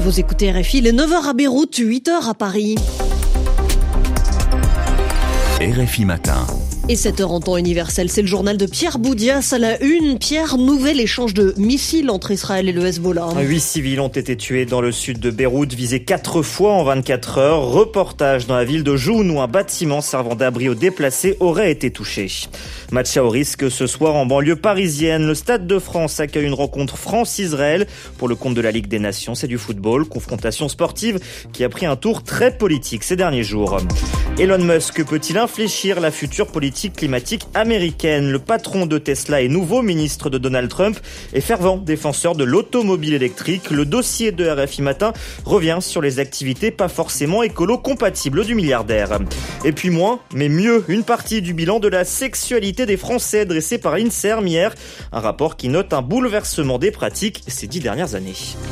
Vous écoutez RFI, les 9h à Beyrouth, 8h à Paris. RFI Matin. Et 7h en temps universel, c'est le journal de Pierre Boudias à la une. Pierre, nouvel échange de missiles entre Israël et le Hezbollah. 8 civils ont été tués dans le sud de Beyrouth, visés 4 fois en 24 heures. Reportage dans la ville de Joun où un bâtiment servant d'abri aux déplacés aurait été touché. Match à haut risque ce soir en banlieue parisienne. Le Stade de France accueille une rencontre France-Israël pour le compte de la Ligue des Nations. C'est du football, confrontation sportive qui a pris un tour très politique ces derniers jours. Elon Musk peut-il infléchir la future politique climatique américaine? Le patron de Tesla et nouveau ministre de Donald Trump est fervent défenseur de l'automobile électrique. Le dossier de RFI Matin revient sur les activités pas forcément écolo-compatibles du milliardaire. Et puis moins, mais mieux, une partie du bilan de la sexualité des Français dressé par l'INSERM hier. Un rapport qui note un bouleversement des pratiques ces 10 dernières années.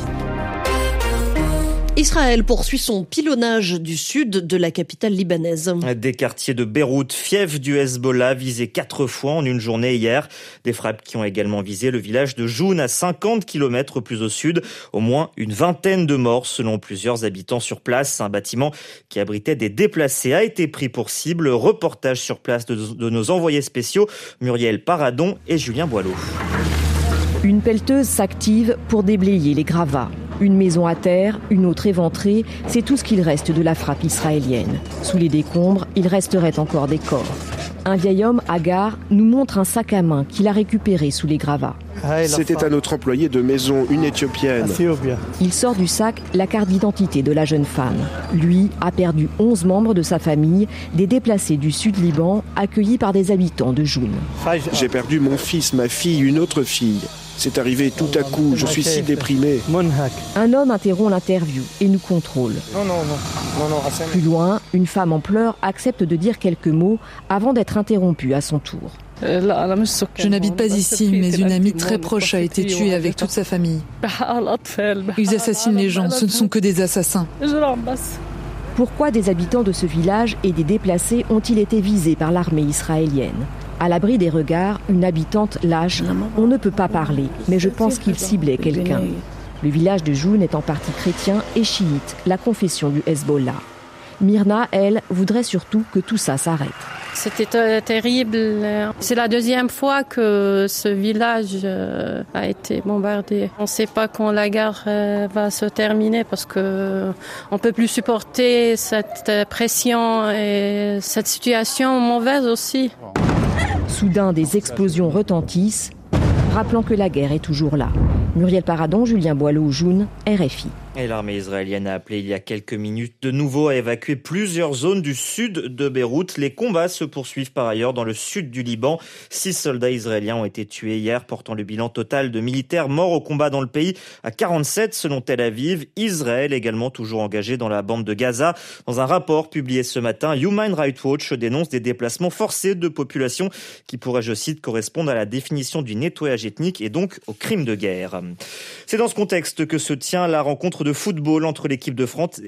Israël poursuit son pilonnage du sud de la capitale libanaise. Des quartiers de Beyrouth, fief du Hezbollah, visés 4 fois en une journée hier. Des frappes qui ont également visé le village de Joun à 50 km plus au sud. Au moins une vingtaine de morts selon plusieurs habitants sur place. Un bâtiment qui abritait des déplacés a été pris pour cible. Reportage sur place de nos envoyés spéciaux Muriel Paradon et Julien Boileau. Une pelleteuse s'active pour déblayer les gravats. Une maison à terre, une autre éventrée, c'est tout ce qu'il reste de la frappe israélienne. Sous les décombres, il resterait encore des corps. Un vieil homme, Agar, nous montre un sac à main qu'il a récupéré sous les gravats. C'était un autre employé de maison, une Éthiopienne. Il sort du sac la carte d'identité de la jeune femme. Lui a perdu 11 membres de sa famille, des déplacés du sud Liban, accueillis par des habitants de Joun. J'ai perdu mon fils, ma fille, une autre fille. C'est arrivé tout à coup, je suis si déprimé. Un homme interrompt l'interview et nous contrôle. Non. Plus loin, une femme en pleurs accepte de dire quelques mots avant d'être interrompue à son tour. Je n'habite pas ici, mais une amie très proche a été tuée avec toute sa famille. Ils assassinent les gens, ce ne sont que des assassins. Pourquoi des habitants de ce village et des déplacés ont-ils été visés par l'armée israélienne ? À l'abri des regards, une habitante lâche « On ne peut pas parler, mais je pense qu'il ciblait quelqu'un ». Le village de Joun est en partie chrétien et chiite, la confession du Hezbollah. Myrna, elle, voudrait surtout que tout ça s'arrête. C'était terrible. C'est la deuxième fois que ce village a été bombardé. On ne sait pas quand la guerre va se terminer parce que on peut plus supporter cette pression et cette situation mauvaise aussi. Soudain, des explosions retentissent, rappelant que la guerre est toujours là. Muriel Paradon, Julien Boileau, Joun, RFI. Et l'armée israélienne a appelé il y a quelques minutes de nouveau à évacuer plusieurs zones du sud de Beyrouth. Les combats se poursuivent par ailleurs dans le sud du Liban. 6 soldats israéliens ont été tués hier, portant le bilan total de militaires morts au combat dans le pays à 47 selon Tel Aviv. Israël également toujours engagé dans la bande de Gaza. Dans un rapport publié ce matin, Human Rights Watch dénonce des déplacements forcés de populations qui pourraient, je cite, correspondre à la définition du nettoyage ethnique et donc aux crimes de guerre. C'est dans ce contexte que se tient la rencontre de football entre l'équipe de France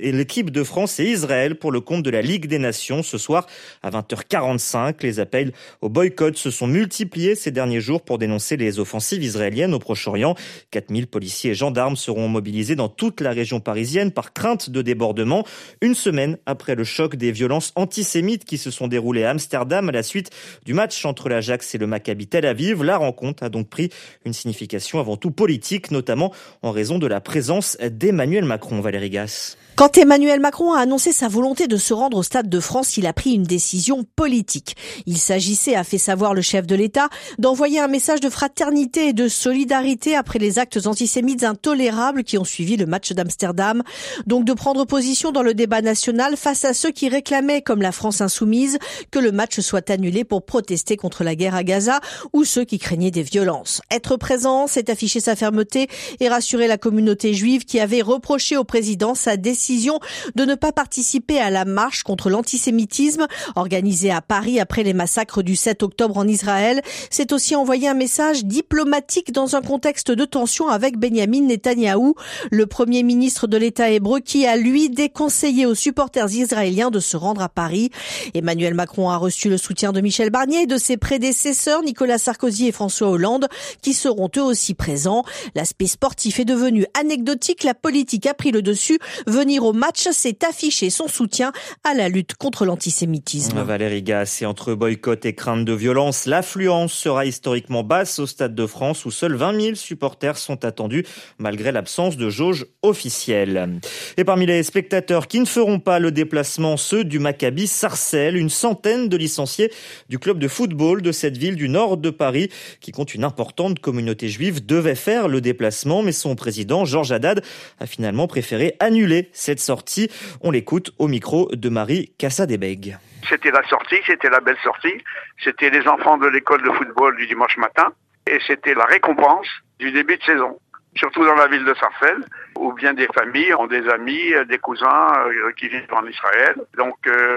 et Israël pour le compte de la Ligue des Nations ce soir à 20h45. Les appels au boycott se sont multipliés ces derniers jours pour dénoncer les offensives israéliennes au Proche-Orient. 4000 policiers et gendarmes seront mobilisés dans toute la région parisienne par crainte de débordement. Une semaine après le choc des violences antisémites qui se sont déroulées à Amsterdam à la suite du match entre l'Ajax et le Maccabi Tel Aviv, la rencontre a donc pris une signification avant tout politique, notamment en raison de la présence d'Emmanuel Macron. Valérie Gasse. Quand Emmanuel Macron a annoncé sa volonté de se rendre au Stade de France, il a pris une décision politique. Il s'agissait, a fait savoir le chef de l'État, d'envoyer un message de fraternité et de solidarité après les actes antisémites intolérables qui ont suivi le match d'Amsterdam. Donc de prendre position dans le débat national face à ceux qui réclamaient, comme la France insoumise, que le match soit annulé pour protester contre la guerre à Gaza ou ceux qui craignaient des violences. Être présent, c'est afficher sa fermeté et rassurer la communauté juive qui avait reproché au président sa décision de ne pas participer à la marche contre l'antisémitisme organisée à Paris après les massacres du 7 octobre en Israël. C'est aussi envoyer un message diplomatique dans un contexte de tension avec Benyamin Netanyahou, le premier ministre de l'État hébreu qui a, lui, déconseillé aux supporters israéliens de se rendre à Paris. Emmanuel Macron a reçu le soutien de Michel Barnier et de ses prédécesseurs Nicolas Sarkozy et François Hollande qui seront eux aussi présents. L'aspect sportif est devenu anecdotique, la politique a pris le dessus. Venir au match, c'est afficher son soutien à la lutte contre l'antisémitisme. Valérie Gasse, et entre boycott et crainte de violence, l'affluence sera historiquement basse au Stade de France où seuls 20 000 supporters sont attendus malgré l'absence de jauge officielle. Et parmi les spectateurs qui ne feront pas le déplacement, ceux du Maccabi Sarcelles, une centaine de licenciés du club de football de cette ville du nord de Paris qui compte une importante communauté juive devaient faire le déplacement, mais son président Georges Haddad a finalement préféré annuler cette sortie. On l'écoute au micro de Marie Cassadebeg. C'était la sortie, c'était la belle sortie. C'était les enfants de l'école de football du dimanche matin et c'était la récompense du début de saison. Surtout dans la ville de Sarcelles, où bien des familles ont des amis, des cousins qui vivent en Israël. Donc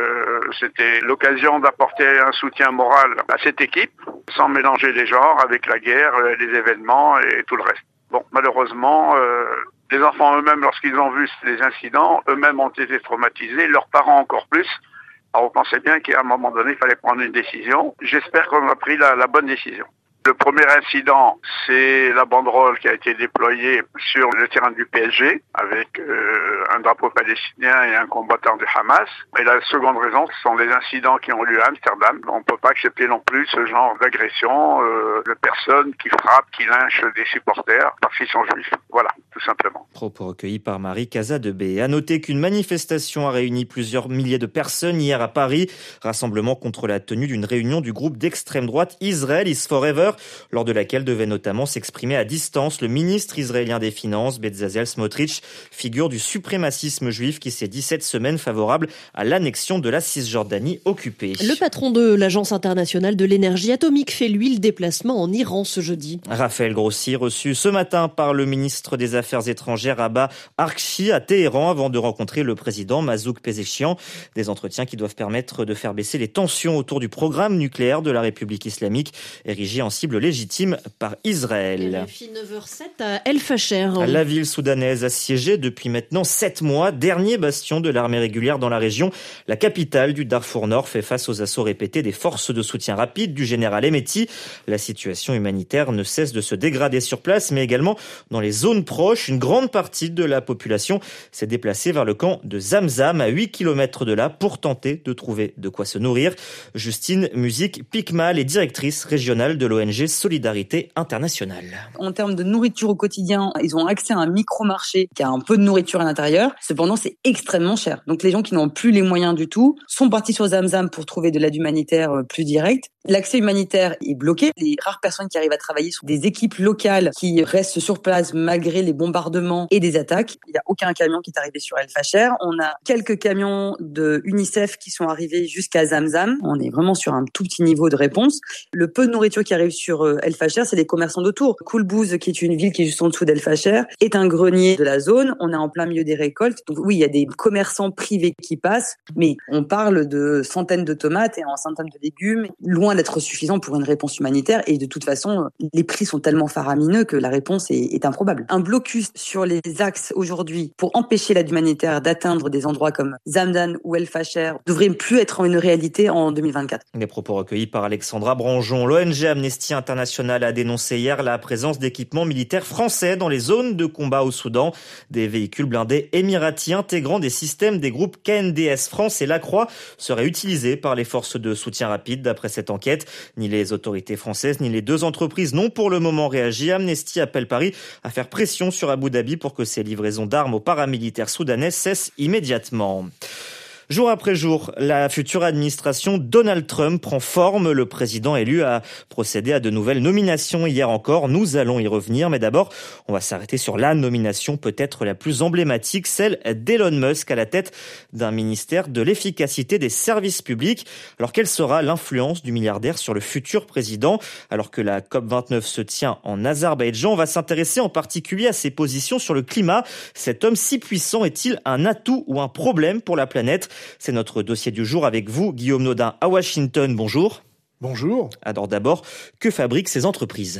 c'était l'occasion d'apporter un soutien moral à cette équipe, sans mélanger les genres avec la guerre, les événements et tout le reste. Bon, malheureusement, les enfants eux-mêmes, lorsqu'ils ont vu les incidents, eux-mêmes ont été traumatisés, leurs parents encore plus. Alors on pensait bien qu'à un moment donné, il fallait prendre une décision. J'espère qu'on a pris la bonne décision. Le premier incident, c'est la banderole qui a été déployée sur le terrain du PSG avec un drapeau palestinien et un combattant du Hamas. Et la seconde raison, ce sont les incidents qui ont lieu à Amsterdam. On ne peut pas accepter non plus ce genre d'agression de personnes qui frappent, qui lynchent des supporters parce qu'ils sont juifs. Voilà, tout simplement. Propos recueillis par Marie Cassadebeg. À noter qu'une manifestation a réuni plusieurs milliers de personnes hier à Paris. Rassemblement contre la tenue d'une réunion du groupe d'extrême droite Israel is Forever, lors de laquelle devait notamment s'exprimer à distance le ministre israélien des Finances, Bezalel Smotrich, figure du suprémacisme juif qui s'est dit cette semaine favorable à l'annexion de la Cisjordanie occupée. Le patron de l'Agence internationale de l'énergie atomique fait lui le déplacement en Iran ce jeudi. Raphaël Grossi, reçu ce matin par le ministre des Affaires étrangères Abba Arkchi à Téhéran avant de rencontrer le président Masoud Pezeshkian. Des entretiens qui doivent permettre de faire baisser les tensions autour du programme nucléaire de la République islamique, érigé en cible légitime par Israël. RFI 9h07 à El Fasher. La ville soudanaise assiégée depuis maintenant 7 mois, dernier bastion de l'armée régulière dans la région. La capitale du Darfour Nord fait face aux assauts répétés des forces de soutien rapide du général Hemeti. La situation humanitaire ne cesse de se dégrader sur place, mais également dans les zones proches. Une grande partie de la population s'est déplacée vers le camp de Zamzam, à 8 km de là, pour tenter de trouver de quoi se nourrir. Justine Musique-Picmal est directrice régionale de l'ONG Solidarité Internationale. En termes de nourriture au quotidien, ils ont accès à un micro-marché qui a un peu de nourriture à l'intérieur. Cependant, c'est extrêmement cher. Donc les gens qui n'ont plus les moyens du tout sont partis sur Zamzam pour trouver de l'aide humanitaire plus directe. L'accès humanitaire est bloqué. Les rares personnes qui arrivent à travailler sont des équipes locales qui restent sur place malgré les bombardements et des attaques. Il n'y a aucun camion qui est arrivé sur El Fasher. On a quelques camions de UNICEF qui sont arrivés jusqu'à Zamzam. On est vraiment sur un tout petit niveau de réponse. Le peu de nourriture qui arrive sur El Fasher, c'est des commerçants d'autour. Koulbouz, qui est une ville qui est juste en dessous d'El Fasher, est un grenier de la zone. On est en plein milieu des récoltes. Donc oui, il y a des commerçants privés qui passent, mais on parle de centaines de tomates et en centaines de légumes, loin d'être suffisant pour une réponse humanitaire. Et de toute façon, les prix sont tellement faramineux que la réponse est improbable. Un blocus sur les axes aujourd'hui pour empêcher l'aide humanitaire d'atteindre des endroits comme Zamzam ou El Fasher devrait plus être une réalité en 2024. Des propos recueillis par Alexandra Branjon. L'ONG Amnesty International a dénoncé hier la présence d'équipements militaires français dans les zones de combat au Soudan. Des véhicules blindés émiratis intégrant des systèmes des groupes KNDS France et Lacroix seraient utilisés par les forces de soutien rapide. D'après cette enquête, ni les autorités françaises ni les deux entreprises n'ont pour le moment réagi. Amnesty appelle Paris à faire pression sur Abu Dhabi pour que ces livraisons d'armes aux paramilitaires soudanais cessent immédiatement. Jour après jour, la future administration Donald Trump prend forme. Le président élu a procédé à de nouvelles nominations hier encore. Nous allons y revenir, mais d'abord, on va s'arrêter sur la nomination peut-être la plus emblématique, celle d'Elon Musk à la tête d'un ministère de l'efficacité des services publics. Alors, quelle sera l'influence du milliardaire sur le futur président? Alors que la COP29 se tient en Azerbaïdjan, on va s'intéresser en particulier à ses positions sur le climat. Cet homme si puissant est-il un atout ou un problème pour la planète? C'est notre dossier du jour avec vous, Guillaume Nodin à Washington. Bonjour. Bonjour. Alors d'abord, que fabriquent ces entreprises?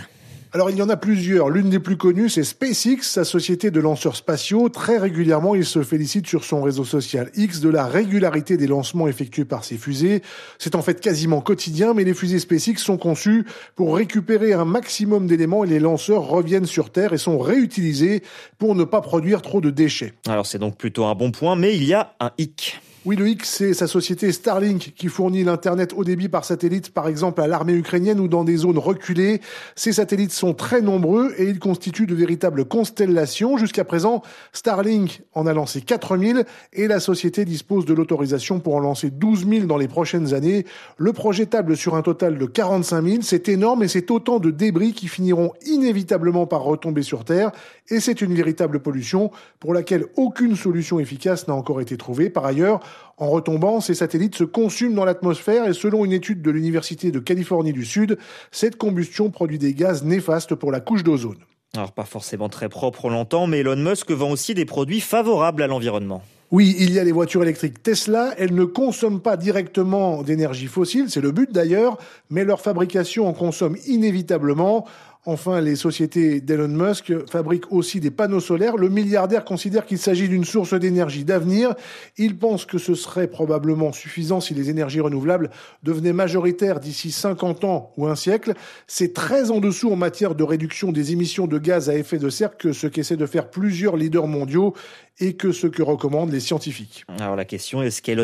Alors il y en a plusieurs. L'une des plus connues, c'est SpaceX, sa société de lanceurs spatiaux. Très régulièrement, il se félicite sur son réseau social X de la régularité des lancements effectués par ses fusées. C'est en fait quasiment quotidien, mais les fusées SpaceX sont conçues pour récupérer un maximum d'éléments et les lanceurs reviennent sur Terre et sont réutilisés pour ne pas produire trop de déchets. Alors c'est donc plutôt un bon point, mais il y a un hic. Oui, le hic, c'est sa société Starlink qui fournit l'Internet haut débit par satellite, par exemple à l'armée ukrainienne ou dans des zones reculées. Ces satellites sont très nombreux et ils constituent de véritables constellations. Jusqu'à présent, Starlink en a lancé 4000 et la société dispose de l'autorisation pour en lancer 12 000 dans les prochaines années. Le projet table sur un total de 45 000. C'est énorme et c'est autant de débris qui finiront inévitablement par retomber sur Terre. Et c'est une véritable pollution pour laquelle aucune solution efficace n'a encore été trouvée. Par ailleurs, en retombant, ces satellites se consument dans l'atmosphère et selon une étude de l'Université de Californie du Sud, cette combustion produit des gaz néfastes pour la couche d'ozone. Alors pas forcément très propre, on l'entend, mais Elon Musk vend aussi des produits favorables à l'environnement. Oui, il y a les voitures électriques Tesla. Elles ne consomment pas directement d'énergie fossile, c'est le but d'ailleurs, mais leur fabrication en consomme inévitablement. Enfin, les sociétés d'Elon Musk fabriquent aussi des panneaux solaires. Le milliardaire considère qu'il s'agit d'une source d'énergie d'avenir. Il pense que ce serait probablement suffisant si les énergies renouvelables devenaient majoritaires d'ici 50 ans ou un siècle. C'est très en dessous en matière de réduction des émissions de gaz à effet de serre que ce qu'essaient de faire plusieurs leaders mondiaux et que ce que recommandent les scientifiques. Alors la question est-ce qu'Elon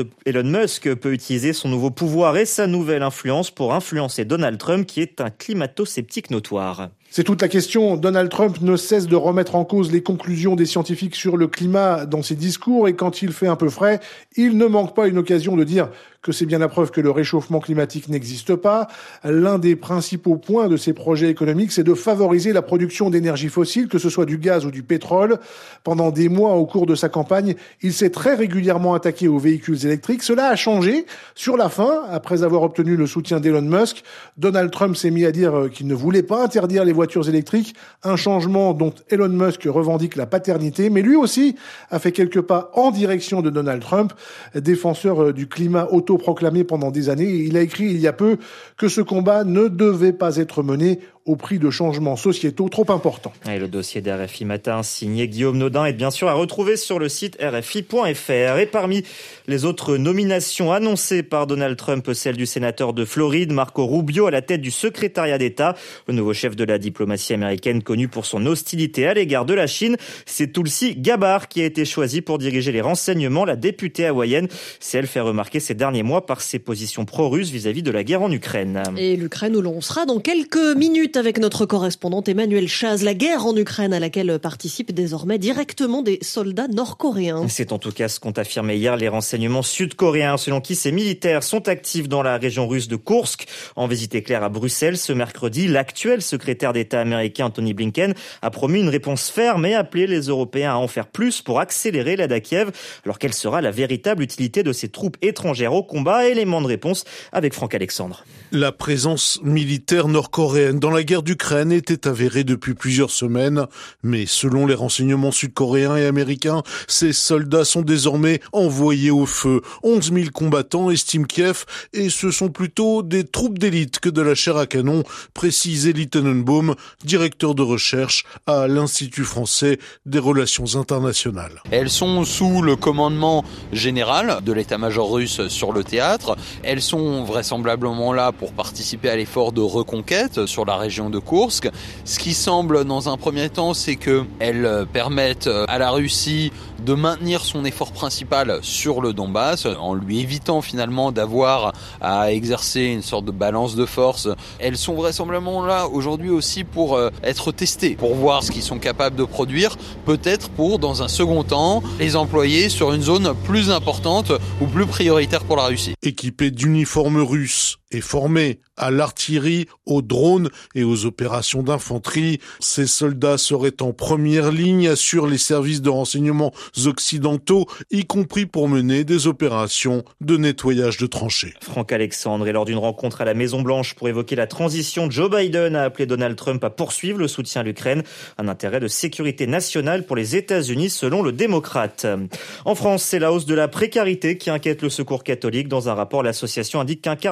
Musk peut utiliser son nouveau pouvoir et sa nouvelle influence pour influencer Donald Trump qui est un climato-sceptique notoire ? C'est toute la question. Donald Trump ne cesse de remettre en cause les conclusions des scientifiques sur le climat dans ses discours et quand il fait un peu frais, il ne manque pas une occasion de dire que c'est bien la preuve que le réchauffement climatique n'existe pas. L'un des principaux points de ses projets économiques, c'est de favoriser la production d'énergie fossile, que ce soit du gaz ou du pétrole. Pendant des mois, au cours de sa campagne, il s'est très régulièrement attaqué aux véhicules électriques. Cela a changé sur la fin, après avoir obtenu le soutien d'Elon Musk. Donald Trump s'est mis à dire qu'il ne voulait pas interdire les voitures électriques, un changement dont Elon Musk revendique la paternité, mais lui aussi a fait quelques pas en direction de Donald Trump, défenseur du climat autoproclamé pendant des années. Il a écrit il y a peu que ce combat ne devait pas être mené au prix de changements sociétaux trop importants. Et le dossier d'RFI Matin signé Guillaume Nodin est bien sûr à retrouver sur le site rfi.fr. Et parmi les autres nominations annoncées par Donald Trump, celle du sénateur de Floride, Marco Rubio, à la tête du secrétariat d'État. Le nouveau chef de la diplomatie américaine, connu pour son hostilité à l'égard de la Chine, c'est Tulsi Gabbard qui a été choisie pour diriger les renseignements. La députée hawaïenne, c'est elle fait remarquer ces derniers mois par ses positions pro-russes vis-à-vis de la guerre en Ukraine. Et l'Ukraine où l'on sera dans quelques minutes avec notre correspondante Emmanuel Chaz. La guerre en Ukraine à laquelle participent désormais directement des soldats nord-coréens. C'est en tout cas ce qu'ont affirmé hier les renseignements sud-coréens, selon qui ces militaires sont actifs dans la région russe de Koursk. En visite éclair à Bruxelles ce mercredi, l'actuel secrétaire d'État américain Antony Blinken a promis une réponse ferme et appelé les Européens à en faire plus pour accélérer l'aide à Kiev. Alors quelle sera la véritable utilité de ces troupes étrangères au combat? Élément de réponse avec Franck Alexandre. La présence militaire nord-coréenne dans la guerre d'Ukraine était avérée depuis plusieurs semaines, mais selon les renseignements sud-coréens et américains, ces soldats sont désormais envoyés au feu. 11 000 combattants estiment Kiev, et ce sont plutôt des troupes d'élite que de la chair à canon, précise Elie Tenenbaum, directeur de recherche à l'Institut français des relations internationales. Elles sont sous le commandement général de l'état-major russe sur le théâtre. Elles sont vraisemblablement là pour participer à l'effort de reconquête sur la région de Koursk. Ce qui semble dans un premier temps, c'est qu'elles permettent à la Russie de maintenir son effort principal sur le Donbass, en lui évitant finalement d'avoir à exercer une sorte de balance de force. Elles sont vraisemblablement là aujourd'hui aussi pour être testées, pour voir ce qu'ils sont capables de produire, peut-être pour, dans un second temps, les employer sur une zone plus importante ou plus prioritaire pour la Russie. Équipés d'uniformes russes et formés à l'artillerie, aux drones et aux opérations d'infanterie, ces soldats seraient en première ligne, assurent les services de renseignement occidentaux, y compris pour mener des opérations de nettoyage de tranchées. Franck Alexandre, et lors d'une rencontre à la Maison-Blanche pour évoquer la transition, Joe Biden a appelé Donald Trump à poursuivre le soutien à l'Ukraine, un intérêt de sécurité nationale pour les États-Unis selon le démocrate. En France, c'est la hausse de la précarité qui inquiète le Secours catholique. Dans un rapport, l'association indique qu'un quart des personnels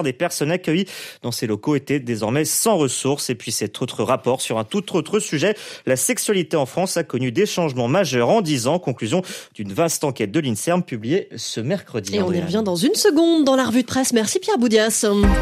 personnes accueillies dans ces locaux étaient désormais sans ressources. Et puis cet autre rapport sur un tout autre sujet, la sexualité en France a connu des changements majeurs en 10 ans. Conclusion d'une vaste enquête de l'INSERM publiée ce mercredi. Et on y revient dans une seconde dans la revue de presse. Merci Pierre Boudias.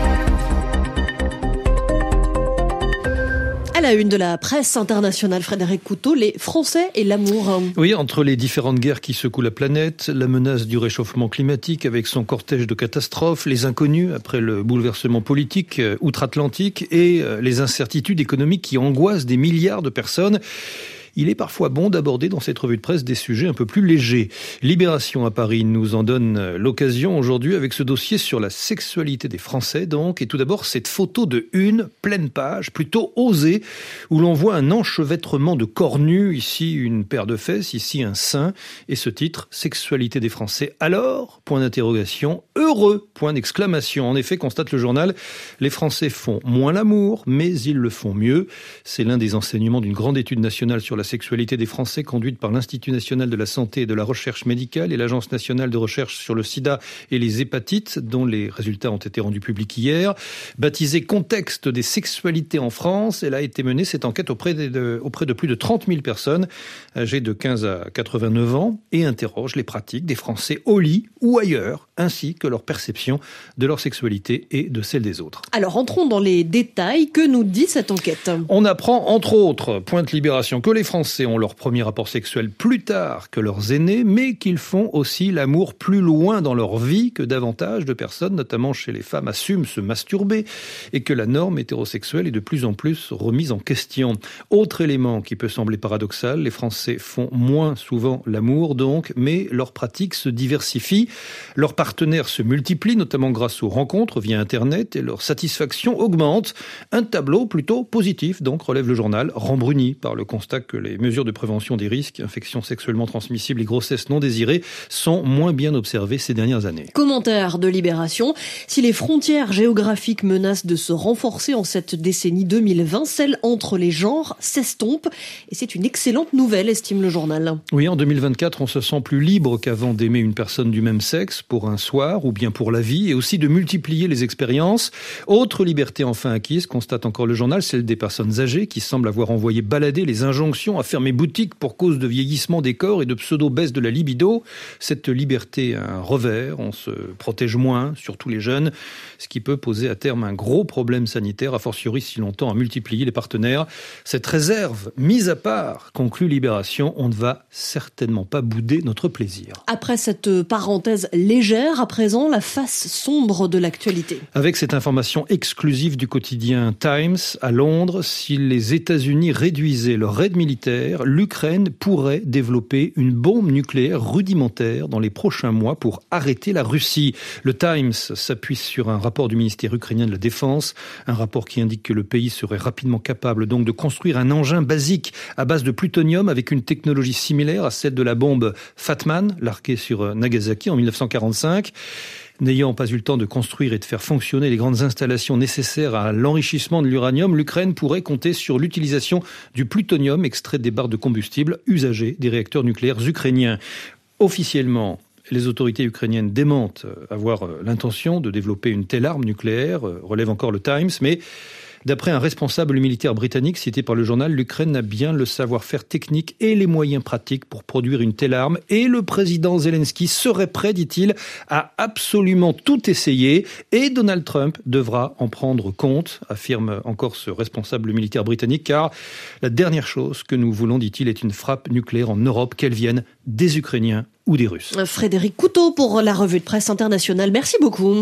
À la une de la presse internationale, Frédéric Couteau, les Français et l'amour. Oui, entre les différentes guerres qui secouent la planète, la menace du réchauffement climatique avec son cortège de catastrophes, les inconnus après le bouleversement politique outre-Atlantique et les incertitudes économiques qui angoissent des milliards de personnes, il est parfois bon d'aborder dans cette revue de presse des sujets un peu plus légers. Libération à Paris nous en donne l'occasion aujourd'hui avec ce dossier sur la sexualité des Français donc. Et tout d'abord cette photo de une, pleine page, plutôt osée, où l'on voit un enchevêtrement de corps nus, ici une paire de fesses, ici un sein. Et ce titre, sexualité des Français. Alors, point d'interrogation, heureux, point d'exclamation. En effet, constate le journal, les Français font moins l'amour, mais ils le font mieux. C'est l'un des enseignements d'une grande étude nationale sur la sexualité des Français conduite par l'Institut national de la santé et de la recherche médicale et l'Agence nationale de recherche sur le sida et les hépatites, dont les résultats ont été rendus publics hier. Baptisée Contexte des sexualités en France, elle a été menée, cette enquête, auprès de plus de 30 000 personnes âgées de 15 à 89 ans et interroge les pratiques des Français au lit ou ailleurs, ainsi que leur perception de leur sexualité et de celle des autres. Alors entrons dans les détails. Que nous dit cette enquête ? On apprend entre autres, pointe Libération, que les Français ont leur premier rapport sexuel plus tard que leurs aînés, mais qu'ils font aussi l'amour plus loin dans leur vie que davantage de personnes, notamment chez les femmes, assument se masturber et que la norme hétérosexuelle est de plus en plus remise en question. Autre élément qui peut sembler paradoxal, les Français font moins souvent l'amour donc, mais leurs pratiques se diversifient. Leurs partenaires se multiplient, notamment grâce aux rencontres via Internet, et leur satisfaction augmente. Un tableau plutôt positif, donc, relève le journal, rembruni par le constat que les mesures de prévention des risques, infections sexuellement transmissibles et grossesses non désirées sont moins bien observées ces dernières années. Commentaire de Libération. Si les frontières géographiques menacent de se renforcer en cette décennie 2020, celle entre les genres s'estompe. Et c'est une excellente nouvelle, estime le journal. Oui, en 2024, on se sent plus libre qu'avant d'aimer une personne du même sexe pour un soir ou bien pour la vie, et aussi de multiplier les expériences. Autre liberté enfin acquise, constate encore le journal, celle des personnes âgées qui semblent avoir envoyé balader les injonctions à fermer boutique pour cause de vieillissement des corps et de pseudo-baisse de la libido. Cette liberté a un revers, on se protège moins, surtout les jeunes, ce qui peut poser à terme un gros problème sanitaire, a fortiori si l'on tend à multiplier les partenaires. Cette réserve mise à part, conclut Libération, on ne va certainement pas bouder notre plaisir. Après cette parenthèse légère, à présent, la face sombre de l'actualité. Avec cette information exclusive du quotidien Times, à Londres, si les États-Unis réduisaient leur aide militaire, l'Ukraine pourrait développer une bombe nucléaire rudimentaire dans les prochains mois pour arrêter la Russie. Le Times s'appuie sur un rapport du ministère ukrainien de la Défense, un rapport qui indique que le pays serait rapidement capable donc de construire un engin basique à base de plutonium avec une technologie similaire à celle de la bombe Fat Man, larguée sur Nagasaki en 1945. N'ayant pas eu le temps de construire et de faire fonctionner les grandes installations nécessaires à l'enrichissement de l'uranium, l'Ukraine pourrait compter sur l'utilisation du plutonium extrait des barres de combustible usagées des réacteurs nucléaires ukrainiens. Officiellement, les autorités ukrainiennes démentent avoir l'intention de développer une telle arme nucléaire, relève encore le Times, mais d'après un responsable militaire britannique cité par le journal, l'Ukraine a bien le savoir-faire technique et les moyens pratiques pour produire une telle arme. Et le président Zelensky serait prêt, dit-il, à absolument tout essayer. Et Donald Trump devra en prendre compte, affirme encore ce responsable militaire britannique, car la dernière chose que nous voulons, dit-il, est une frappe nucléaire en Europe, qu'elle vienne des Ukrainiens ou des Russes. Frédéric Couteau pour la revue de presse internationale. Merci beaucoup.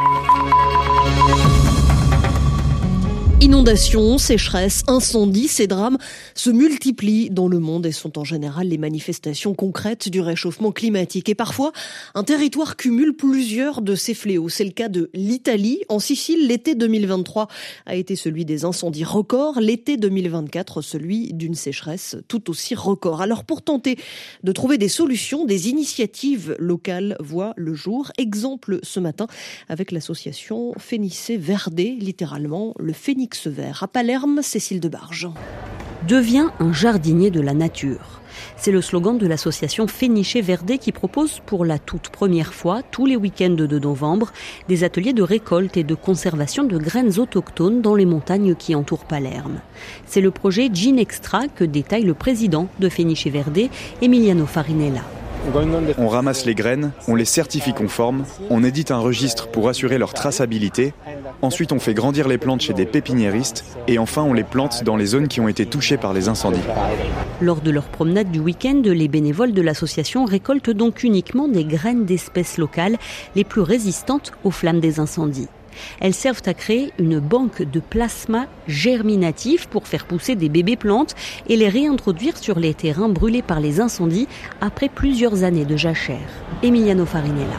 Inondations, sécheresses, incendies, ces drames se multiplient dans le monde et sont en général les manifestations concrètes du réchauffement climatique. Et parfois, un territoire cumule plusieurs de ces fléaux. C'est le cas de l'Italie. En Sicile, l'été 2023 a été celui des incendies records. L'été 2024, celui d'une sécheresse tout aussi record. Alors pour tenter de trouver des solutions, des initiatives locales voient le jour. Exemple ce matin avec l'association Fenice Verde, littéralement le phénix vert. À Palerme, Cécile Debarge. devient un jardinier de la nature. C'est le slogan de l'association Fenice Verde qui propose pour la toute première fois, tous les week-ends de novembre, des ateliers de récolte et de conservation de graines autochtones dans les montagnes qui entourent Palerme. C'est le projet Gene Extra que détaille le président de Fenice Verde, Emiliano Farinella. On ramasse les graines, on les certifie conformes, on édite un registre pour assurer leur traçabilité, ensuite on fait grandir les plantes chez des pépiniéristes et enfin on les plante dans les zones qui ont été touchées par les incendies. Lors de leur promenade du week-end, les bénévoles de l'association récoltent donc uniquement des graines d'espèces locales les plus résistantes aux flammes des incendies. Elles servent à créer une banque de plasma germinatif pour faire pousser des bébés plantes et les réintroduire sur les terrains brûlés par les incendies après plusieurs années de jachère. Emiliano Farinella.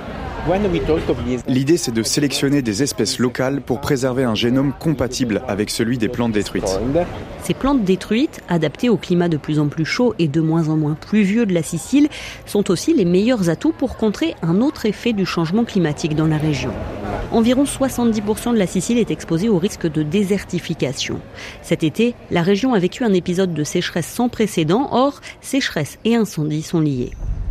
L'idée, c'est de sélectionner des espèces locales pour préserver un génome compatible avec celui des plantes détruites. Ces plantes détruites, adaptées au climat de plus en plus chaud et de moins en moins pluvieux de la Sicile, sont aussi les meilleurs atouts pour contrer un autre effet du changement climatique dans la région. Environ 70% de la Sicile est exposée au risque de désertification. Cet été, la région a vécu un épisode de sécheresse sans précédent. Or, sécheresse et incendie sont liés.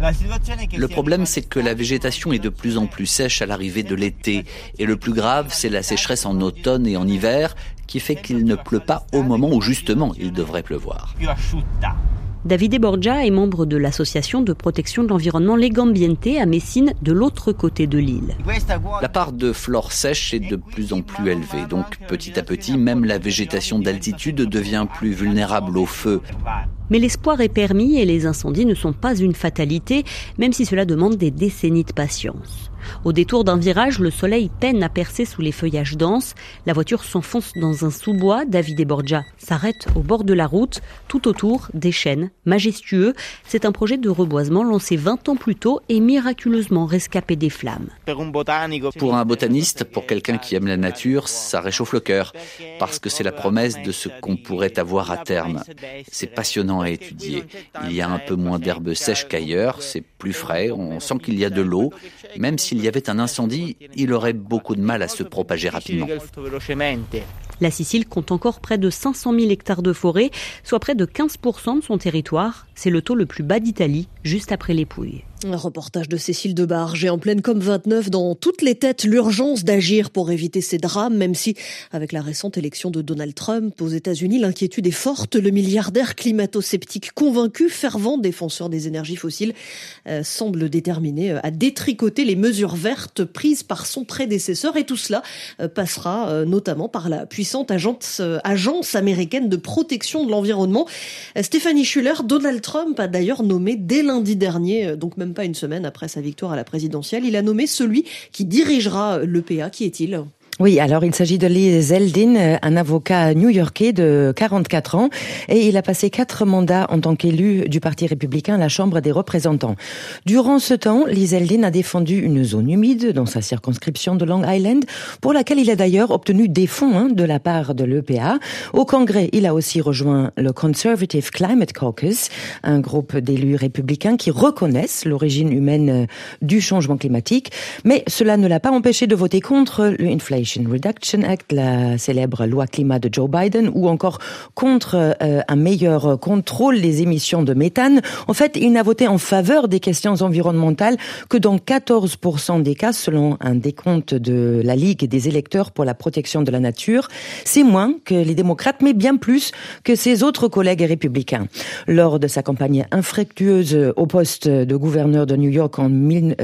Le problème, c'est que la végétation est de plus en plus sèche à l'arrivée de l'été. Et le plus grave, c'est la sécheresse en automne et en hiver, qui fait qu'il ne pleut pas au moment où justement il devrait pleuvoir. Davide Borgia est membre de l'association de protection de l'environnement Legambiente à Messine, de l'autre côté de l'île. La part de flore sèche est de plus en plus élevée, donc petit à petit, même la végétation d'altitude devient plus vulnérable au feu. Mais l'espoir est permis et les incendies ne sont pas une fatalité, même si cela demande des décennies de patience. Au détour d'un virage, le soleil peine à percer sous les feuillages denses. La voiture s'enfonce dans un sous-bois. Davide Borgia s'arrête au bord de la route. Tout autour, des chênes majestueux. C'est un projet de reboisement lancé 20 ans plus tôt et miraculeusement rescapé des flammes. Pour un botaniste, pour quelqu'un qui aime la nature, ça réchauffe le cœur, parce que c'est la promesse de ce qu'on pourrait avoir à terme. C'est passionnant à étudier. Il y a un peu moins d'herbes sèches qu'ailleurs, c'est plus frais, on sent qu'il y a de l'eau. Même s'il y avait un incendie, il aurait beaucoup de mal à se propager rapidement. La Sicile compte encore près de 500 000 hectares de forêt, soit près de 15% de son territoire. C'est le taux le plus bas d'Italie, juste après les Pouilles. Un reportage de Cécile Debarge. Et en pleine COP29, dans toutes les têtes, l'urgence d'agir pour éviter ces drames, même si, avec la récente élection de Donald Trump aux États-Unis, l'inquiétude est forte. Le milliardaire climato-sceptique convaincu, fervent défenseur des énergies fossiles, semble déterminé à détricoter les mesures vertes prises par son prédécesseur. Et tout cela passera notamment par la puissante agence américaine de protection de l'environnement. Stéphanie Schuller, Donald Trump a d'ailleurs nommé dès lundi dernier, donc même pas une semaine après sa victoire à la présidentielle, il a nommé celui qui dirigera l'EPA. Qui est-il ? Oui, alors il s'agit de Lee Zeldin, un avocat new-yorkais de 44 ans, et il a passé 4 mandats en tant qu'élu du Parti républicain à la Chambre des représentants. Durant ce temps, Lee Zeldin a défendu une zone humide dans sa circonscription de Long Island, pour laquelle il a d'ailleurs obtenu des fonds de la part de l'EPA. Au Congrès, il a aussi rejoint le Conservative Climate Caucus, un groupe d'élus républicains qui reconnaissent l'origine humaine du changement climatique, mais cela ne l'a pas empêché de voter contre l'Inflation Reduction Act, la célèbre loi climat de Joe Biden, ou encore contre un meilleur contrôle des émissions de méthane. En fait, il n'a voté en faveur des questions environnementales que dans 14% des cas, selon un décompte de la Ligue des électeurs pour la protection de la nature. C'est moins que les démocrates, mais bien plus que ses autres collègues républicains. Lors de sa campagne infructueuse au poste de gouverneur de New York en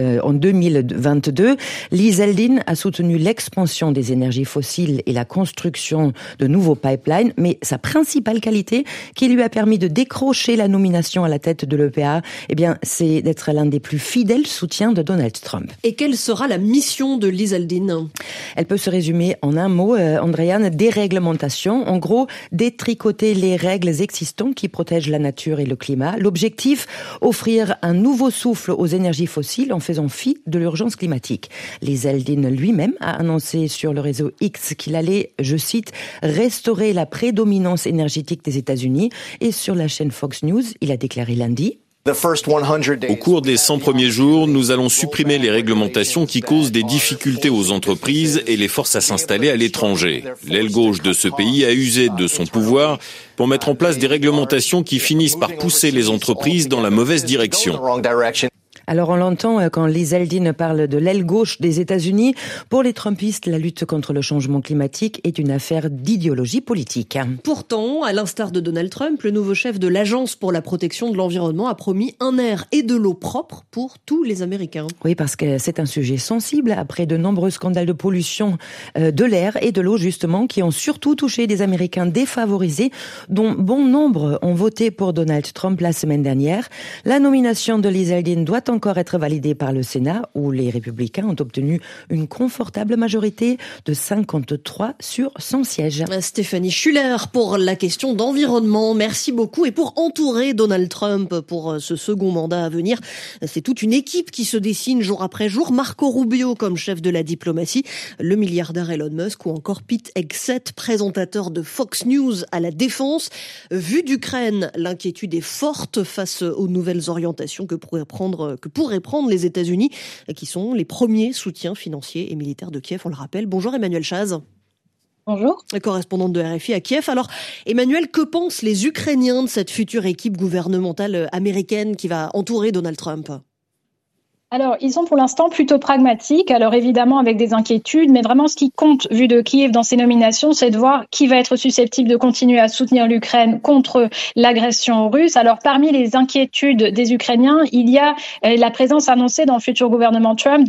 2022, Lee Zeldin a soutenu l'expansion des énergies fossiles et la construction de nouveaux pipelines, mais sa principale qualité qui lui a permis de décrocher la nomination à la tête de l'EPA, c'est d'être l'un des plus fidèles soutiens de Donald Trump. Et quelle sera la mission de Lee Zeldin ? Elle peut se résumer en un mot, Andréane, déréglementation. En gros, détricoter les règles existantes qui protègent la nature et le climat. L'objectif, offrir un nouveau souffle aux énergies fossiles en faisant fi de l'urgence climatique. Lee Zeldin lui-même a annoncé sur le réseau X qu'il allait, je cite, restaurer la prédominance énergétique des États-Unis. Et sur la chaîne Fox News, il a déclaré lundi: Au cours des 100 premiers jours, nous allons supprimer les réglementations qui causent des difficultés aux entreprises et les forcent à s'installer à l'étranger. L'aile gauche de ce pays a usé de son pouvoir pour mettre en place des réglementations qui finissent par pousser les entreprises dans la mauvaise direction. Alors on l'entend quand Liz Eldin parle de l'aile gauche des États-Unis. Pour les Trumpistes, la lutte contre le changement climatique est une affaire d'idéologie politique. Pourtant, à l'instar de Donald Trump, le nouveau chef de l'Agence pour la protection de l'environnement a promis un air et de l'eau propre pour tous les Américains. Oui, parce que c'est un sujet sensible après de nombreux scandales de pollution de l'air et de l'eau justement qui ont surtout touché des Américains défavorisés dont bon nombre ont voté pour Donald Trump la semaine dernière. La nomination de Liz Eldin doit encore être validée par le Sénat où les républicains ont obtenu une confortable majorité de 53 sur 100 sièges. Stéphanie Schuller pour la question d'environnement. Merci beaucoup. Et pour entourer Donald Trump pour ce second mandat à venir, c'est toute une équipe qui se dessine jour après jour. Marco Rubio comme chef de la diplomatie, le milliardaire Elon Musk ou encore Pete Hegseth, présentateur de Fox News à la défense. Vue d'Ukraine, l'inquiétude est forte face aux nouvelles orientations que pourraient prendre les États-Unis, qui sont les premiers soutiens financiers et militaires de Kiev, on le rappelle. Bonjour Emmanuel Chaz. Bonjour. Correspondante de RFI à Kiev. Alors, Emmanuel, que pensent les Ukrainiens de cette future équipe gouvernementale américaine qui va entourer Donald Trump ? Alors, ils sont pour l'instant plutôt pragmatiques, alors évidemment avec des inquiétudes, mais vraiment ce qui compte, vu de Kiev dans ces nominations, c'est de voir qui va être susceptible de continuer à soutenir l'Ukraine contre l'agression russe. Alors, parmi les inquiétudes des Ukrainiens, il y a la présence annoncée dans le futur gouvernement Trump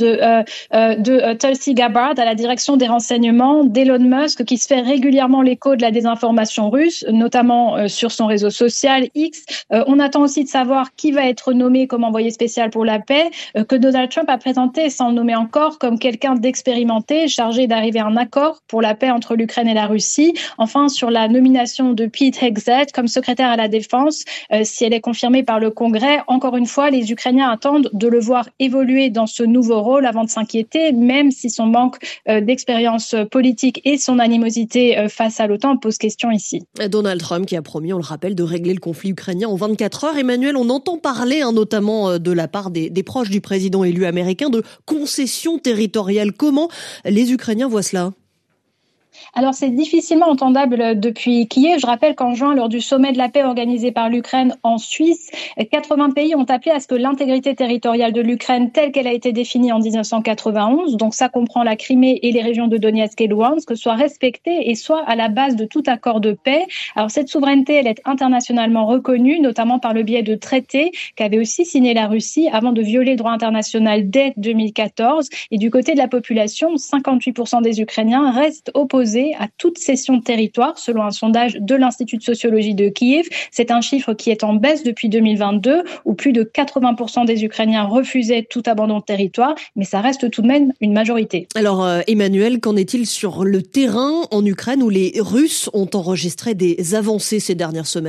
de Tulsi Gabbard à la direction des renseignements d'Elon Musk, qui se fait régulièrement l'écho de la désinformation russe, notamment sur son réseau social X. On attend aussi de savoir qui va être nommé comme envoyé spécial pour la paix, que Donald Trump a présenté sans le nommer encore comme quelqu'un d'expérimenté, chargé d'arriver à un accord pour la paix entre l'Ukraine et la Russie. Enfin, sur la nomination de Pete Hegseth comme secrétaire à la Défense, si elle est confirmée par le Congrès, encore une fois, les Ukrainiens attendent de le voir évoluer dans ce nouveau rôle avant de s'inquiéter, même si son manque d'expérience politique et son animosité face à l'OTAN pose question ici. Donald Trump qui a promis, on le rappelle, de régler le conflit ukrainien en 24 heures. Emmanuel, on entend parler notamment de la part des proches du président élu américain de concessions territoriales. Comment les Ukrainiens voient cela ? Alors, c'est difficilement entendable depuis Kiev. Je rappelle qu'en juin, lors du sommet de la paix organisé par l'Ukraine en Suisse, 80 pays ont appelé à ce que l'intégrité territoriale de l'Ukraine, telle qu'elle a été définie en 1991, donc ça comprend la Crimée et les régions de Donetsk et Louhansk, soit respectée et soit à la base de tout accord de paix. Alors, cette souveraineté, elle est internationalement reconnue, notamment par le biais de traités qu'avait aussi signé la Russie avant de violer le droit international dès 2014. Et du côté de la population, 58% des Ukrainiens restent opposés à toute cession de territoire, selon un sondage de l'Institut de sociologie de Kiev. C'est un chiffre qui est en baisse depuis 2022, où plus de 80% des Ukrainiens refusaient tout abandon de territoire, mais ça reste tout de même une majorité. Alors Emmanuel, qu'en est-il sur le terrain en Ukraine où les Russes ont enregistré des avancées ces dernières semaines ?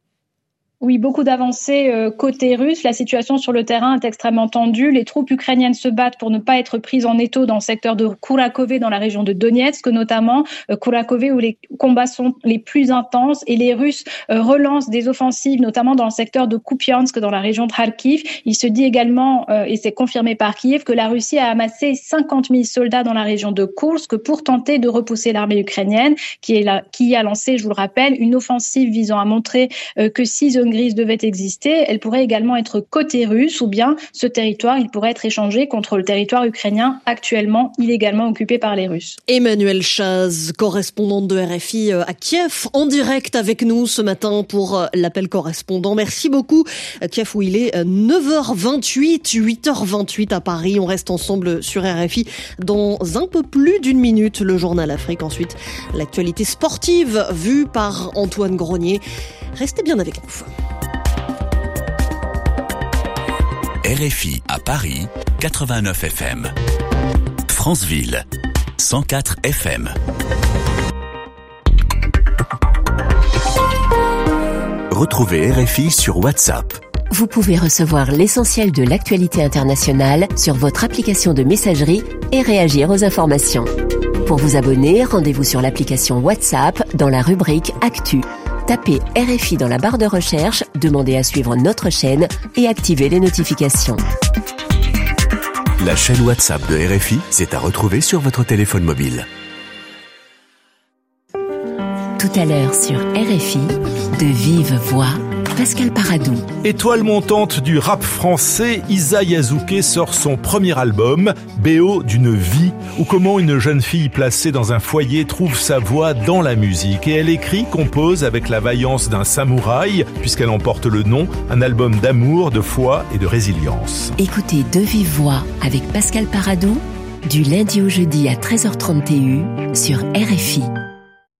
Oui, beaucoup d'avancées côté russe. La situation sur le terrain est extrêmement tendue. Les troupes ukrainiennes se battent pour ne pas être prises en étau dans le secteur de Kourakove, dans la région de Donetsk notamment. Kourakove où les combats sont les plus intenses et les Russes relancent des offensives, notamment dans le secteur de Kupiansk, dans la région de Kharkiv. Il se dit également, et c'est confirmé par Kiev, que la Russie a amassé 50 000 soldats dans la région de Kursk pour tenter de repousser l'armée ukrainienne, qui a lancé, je vous le rappelle, une offensive visant à montrer que si zone grise devait exister, elle pourrait également être côté russe ou bien ce territoire, il pourrait être échangé contre le territoire ukrainien actuellement illégalement occupé par les Russes. Emmanuel Chaz, correspondante de RFI à Kiev, en direct avec nous ce matin pour l'appel correspondant. Merci beaucoup. Kiev où il est 9h28, 8h28 à Paris. On reste ensemble sur RFI dans un peu plus d'une minute. Le journal Afrique. Ensuite, l'actualité sportive vue par Antoine Grenier. Restez bien avec nous. RFI à Paris, 89 FM. Franceville, 104 FM. Retrouvez RFI sur WhatsApp. Vous pouvez recevoir l'essentiel de l'actualité internationale sur votre application de messagerie et réagir aux informations. Pour vous abonner, rendez-vous sur l'application WhatsApp dans la rubrique Actu. Tapez RFI dans la barre de recherche, demandez à suivre notre chaîne et activez les notifications. La chaîne WhatsApp de RFI, c'est à retrouver sur votre téléphone mobile. Tout à l'heure sur RFI, de vive voix, Pascal Paradou. Étoile montante du rap français, Isa Yazuke sort son premier album, BO d'une vie, où comment une jeune fille placée dans un foyer trouve sa voix dans la musique. Et elle écrit, compose avec la vaillance d'un samouraï, puisqu'elle en porte le nom, un album d'amour, de foi et de résilience. Écoutez De vive voix avec Pascal Paradou, du lundi au jeudi à 13h30 TU sur RFI.